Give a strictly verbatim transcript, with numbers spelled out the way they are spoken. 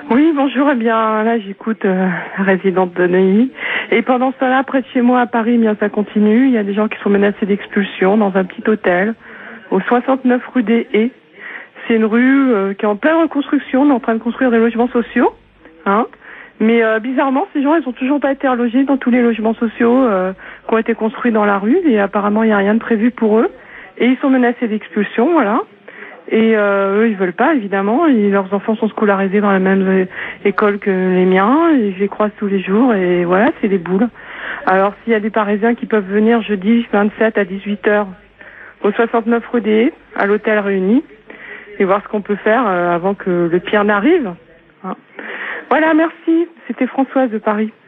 Oui, bonjour. Eh bien, là, j'écoute euh, la résidente de Neuilly. Et pendant ce temps-là, près de chez moi, à Paris, eh bien, ça continue. Il y a des gens qui sont menacés d'expulsion dans un petit hôtel au soixante-neuf rue des Haies. C'est une rue euh, qui est en pleine reconstruction. On est en train de construire des logements sociaux. Hein. Mais euh, bizarrement, ces gens, ils ont toujours pas été relogés dans tous les logements sociaux euh, qui ont été construits dans la rue. Et apparemment, il n'y a rien de prévu pour eux. Et ils sont menacés d'expulsion, voilà. Et euh, eux, ils veulent pas, évidemment. Et leurs enfants sont scolarisés dans la même euh, école que les miens. Et je les croise tous les jours. Et voilà, c'est des boules. Alors, s'il y a des Parisiens qui peuvent venir jeudi vingt-sept à dix-huit heures au soixante-neuf rue des Haies, à l'hôtel Réuni, et voir ce qu'on peut faire euh, avant que le pire n'arrive. Hein. Voilà, merci. C'était Françoise de Paris.